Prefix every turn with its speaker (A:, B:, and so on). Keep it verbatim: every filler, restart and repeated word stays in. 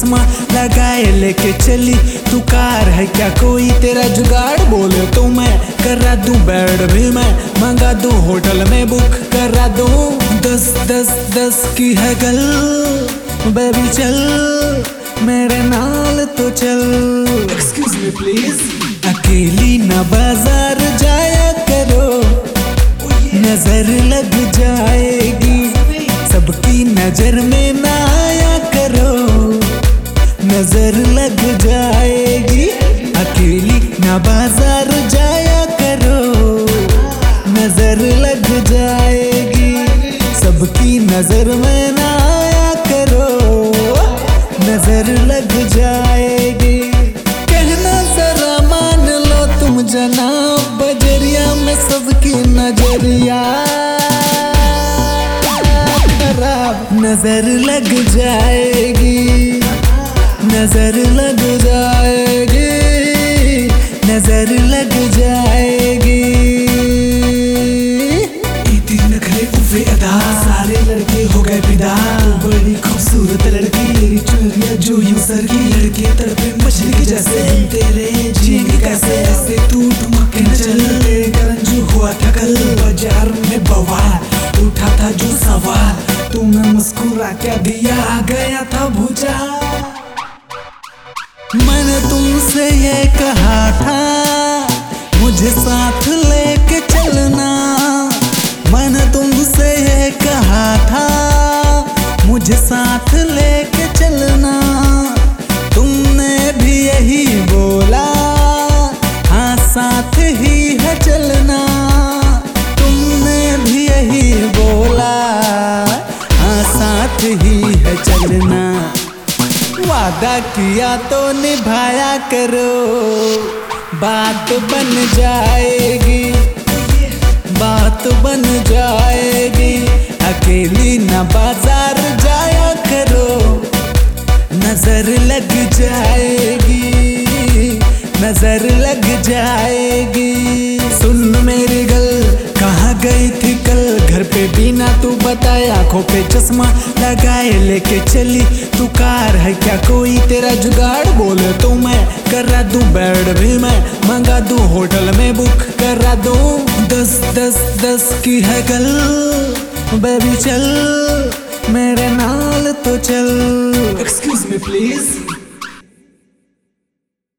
A: चश्मा लगाए लेके चली तू कार है क्या कोई तेरा जुगाड़? बोले तो मैं करा दूं बेड भी मैं मंगा दूं होटल में बुक करा दूं। दस दस दस की है गल बेबी चल मेरे नाल तो चल। Excuse me please. अकेली न बाजार जाया करो नजर लग जाएगी, सबकी नजर में ना आया करो नजर लग जाएगी। अकेली न बाजार जाया करो नजर लग जाएगी, सबकी नजर में ना आया करो नजर लग जाएगी। कहना जरा मान लो तुम जनाब बजरिया में सबकी नजरिया खराब नजर लग जाएगी नजर लग जाएगी नजर लग जाएगी। इतनी नखरे उफे अदा सारे लड़के हो गए फिदा, बड़ी खूबसूरत लड़की तेरी चुनरिया जो यूं सर की लड़के तड़पे मछली के जैसे तेरे जिएंगे कैसे ऐसे तू ठुमक न चल तेरे कारण जो हुआ था कल बाजार में बवाल उठा था जो सवाल तूने मुस्कुरा क्या दिया आ गया था भूचा। मैंने तुमसे ये कहा था मुझे साथ लेके चलना, मैंने तुमसे ये कहा था मुझे साथ लेके चलना, तुमने भी यही बोला हाँ साथ ही है चलना, तुमने भी यही बोला हाँ साथ ही है चलना। वादा किया तो निभाया करो बात बन जाएगी बात बन जाएगी। अकेली न बाजार जाया करो नजर लग जाएगी नजर लग जाएगी। सुन मेरी गल कहाँ गई थी कल घर पे बिना तू बताए आंखों पे चश्मा लगाए लेके चली तू कार है क्या कोई तेरा जुगाड़? बोले तो मैं करा दूं बेड भी मैं मंगा दूं होटल में बुक करा दूं। दस दस दस की है गल बेबी चल मेरे नाल तो चल। Excuse me please.